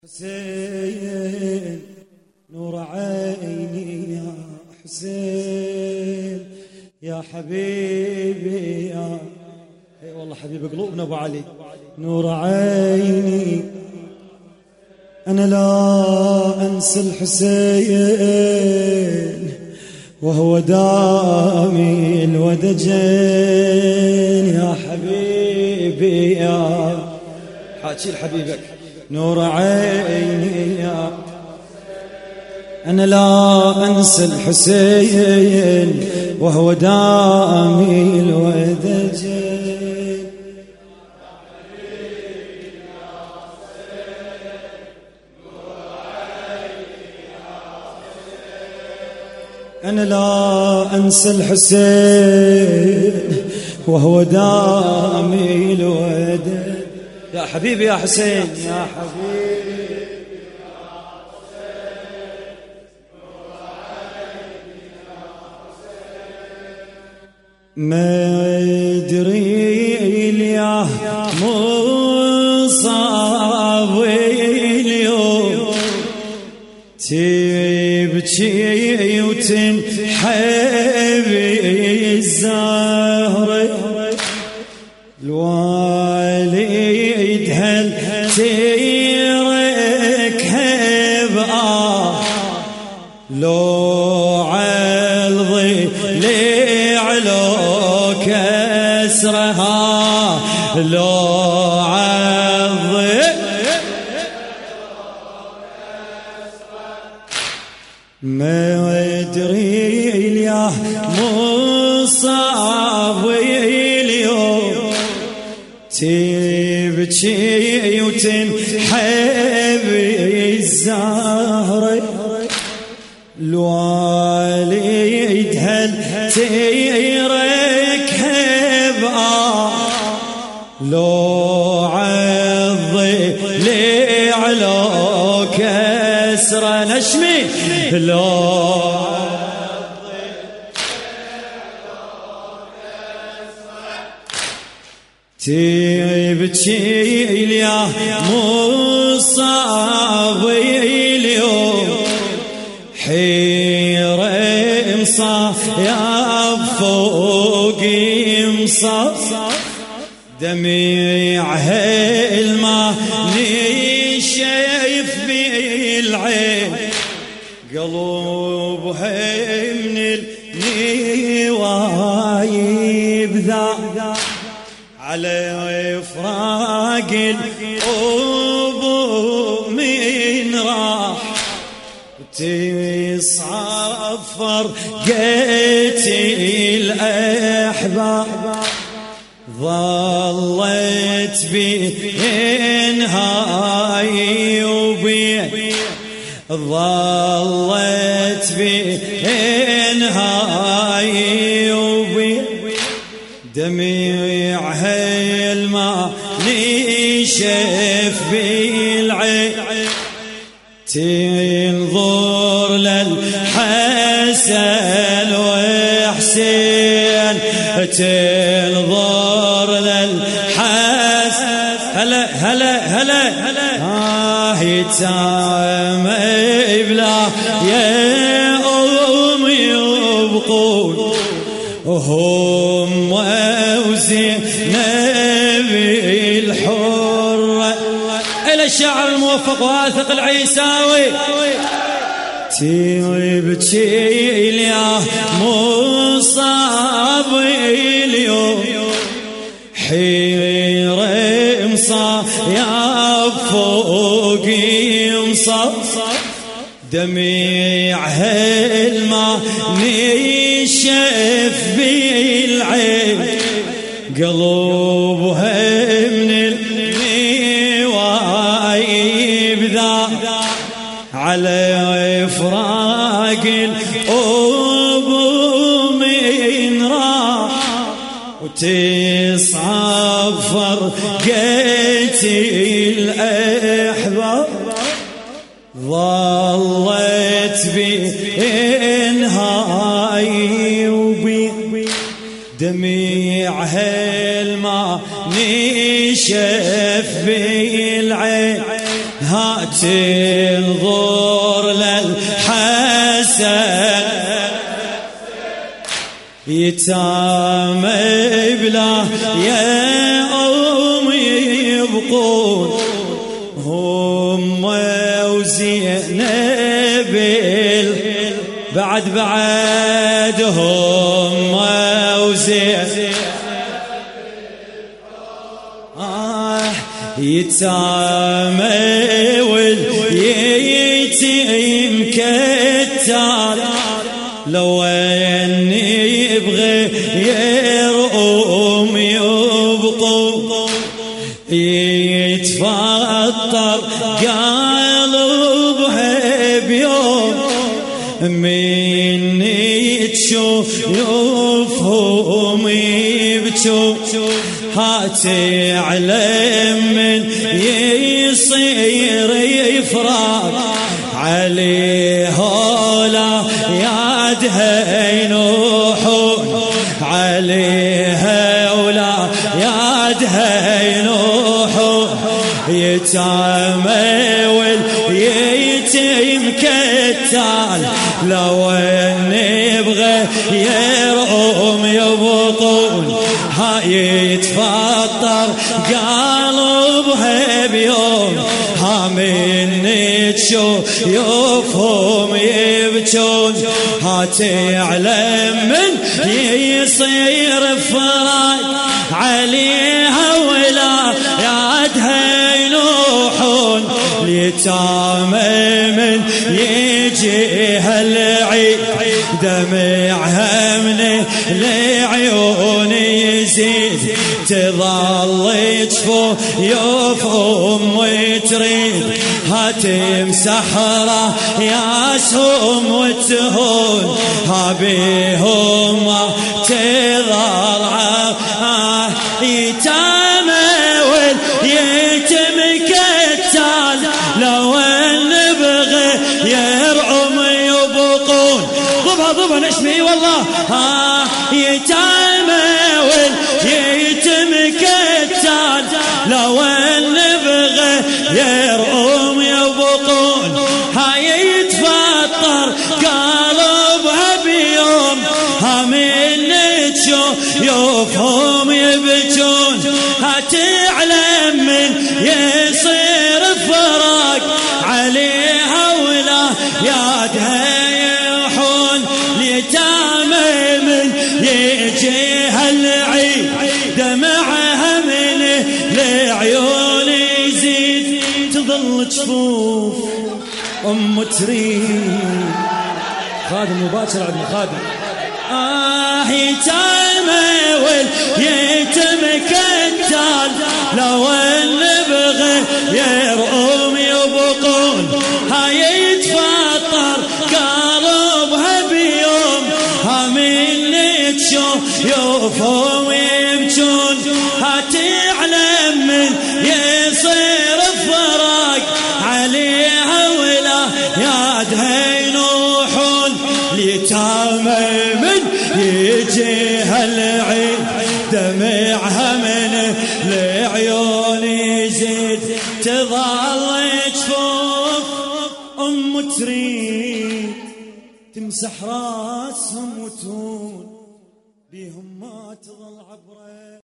حسين نور عيني يا حسين يا حبيبي يا اي والله حبيب قلوبنا ابو علي نور عيني انا لا انسى الحسين وهو دامي الودجين يا حبيبي يا حاجي لحبيبك نور عيني يا أنا لا أنسى الحسين وهو دامي الودجين أنا لا أنسى الحسين وهو دامي الودجين يا حبيبي يا حسين يا حبيبي ما ادري يا مصاب اليوم تبكي وتنحبي الزهره الوالد هل تركب لو عالضي لعلو كسرها لو عالضي ما ادري يا مصاب اليوم تبكي وتنحبي الزهره الوالد هل تركب لو عضي لعلو كسر نشمي لو تبكي يا مصاب اليوم حيرة مصايب فوق مصاف دميعها الماء نشيف بالعين قلوبها من النوايب ذا على فراق الأبو من راح تصفر قيت الأحباب ظلت بينهاي وبين ظلت بينهاي وبين دميعها الماء نشف بالعين تنظر للحسن وحسين تنظر للحسن هلا هلا هلا يتامى بلا يا أمي يبقون وهم وزينب الحرة إلى الشعر الموفق واثق العيساوي تبكي يا مصاب اليوم حيرة مصايب فوق مصاب دميعها الماء نشف بالعين قلوبها من النوايب ذا على فراق الأبو من راح وتصفر قيت الأحباب ظلت بينهاي وبين دميعها الماء نشف بالعين ها تنظر للحسن يتامى بلا يا أمي يبقون هم وزينب بعد هم وزينب يتامى واليتيم كتار لو اني يبغي يرقم يبقوا يتفطر قلبها بيوم مني تشوفهم يبكوا هاتعلم من يصير يفرق عليه لا يادها ينوحون عليها ولا يادها ينوحون يتامى واليتيم كتال لو ان يبغى يرقم يبقون يتفطر قلبها بيوم من تشوفهم يبكون تعلم من يصير فراق عليها ولا يادها ينوحون اليتامى من يجيها العيد دمعها من لعيوني يزيد تظل تشفو يفهم وتريد هتمسح ياسهم وتهون هبيهم تظل يتامى واليتم كتال لو نبغي يرعم يبقون ضبها نشمي والله يتامى واليتم كتال لو نبغي يرعم يبقون هاي يتفطر قلبها بيوم من تشوفهم يبكون هتعلم من يصير فراق عليها ولا يادها يحون اليتامى من يجيها العيد دمعها من لعيون يزيد تظل جفوف تريد خادم مباشر عبد الخادم يتامى واليتم كتال لو نبغي يرقم يبقون هاي يتفطر قلبها بيوم من تشوفهم يبكون هتعلم من يصير فراق عليها ولا يادها ينوحون اليتامى من يجيها العيد دمعها من لعيون يزيد تظل جفوف تريد تمسح راسهم وتهون بيهم ما تظل عبره.